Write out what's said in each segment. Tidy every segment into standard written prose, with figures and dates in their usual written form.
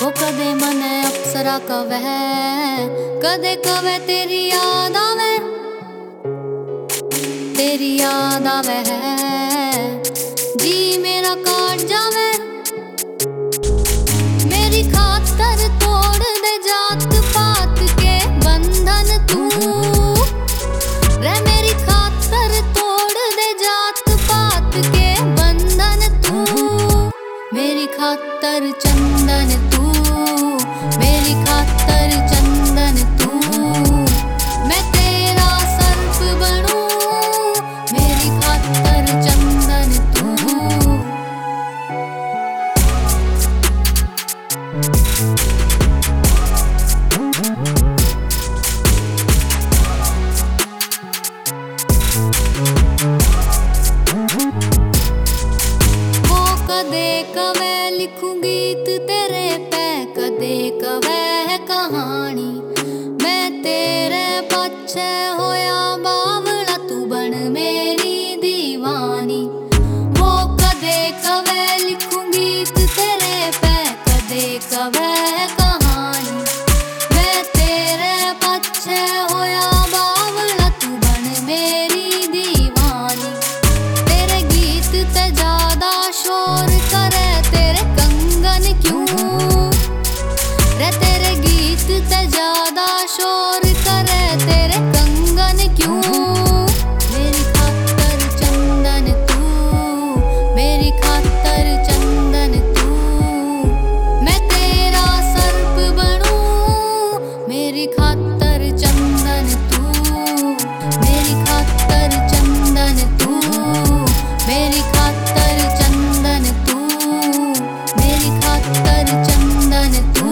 वो कदे मने अप्सरा कवे, कदे कवे तेरी याद आवे, तेरी याद आवे जी मेरा काट जावे। मेरी खातर तोड़ दे जात पात के बंधन तू रे, मेरी खातर तोड़ दे जात पात के बंधन तू। मेरी खातर चंदन तू, मेरी खातर चंदन तू। मैं तेरा सर्प बनूं, मेरी खातर चंदन तू। वो कदे कवे लिखूं गीत तेरे पे, कदे कवे कहानी। मैं तेरे पीछे होया बावला, तू बन मेरी दीवानी। वो कदे कवे लिखूं गीत तेरे पे, कदे कवे कहानी। मैं तेरे पीछे होया बावला, तू बन मेरी दीवानी। तेरे गीत ते ज्यादा शोर करे तेरे कंगन क्यों रे, तेरे गीत ते ज्यादा शोर करे तेरे कंगन क्यों। मेरी खातर चंदन तू, मेरी खातर चंदन तू। मैं तेरा सर्प बनूं, मेरी खातर चंदन तू, मेरी खातर चंदन तू, मेरी खातर चंदन तू, मेरी खातर चंदन तू।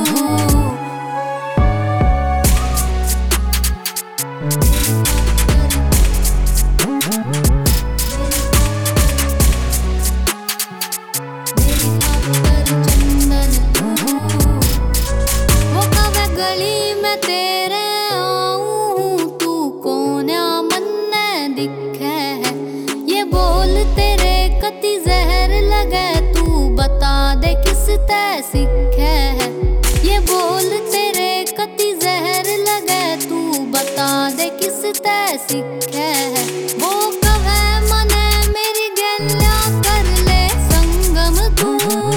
वो कवे गली में तेरे आऊं, तू कोन्या मन्ने दिखे है। ये बोल तेरे कति जहर लगे, तू बता दे किस ते सीखे है। ये बोल तेरे कति जहर लगे, तू बता दे किस ते सीखे है। वो कवे मने मेरी गैल्या कर ले संगम तू,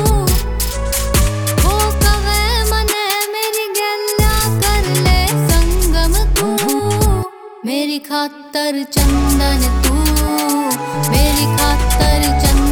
वो कवे मने मेरी गैल्या कर ले संगम तू। मेरी खातर चंदन तू, मेरी खातर चंदन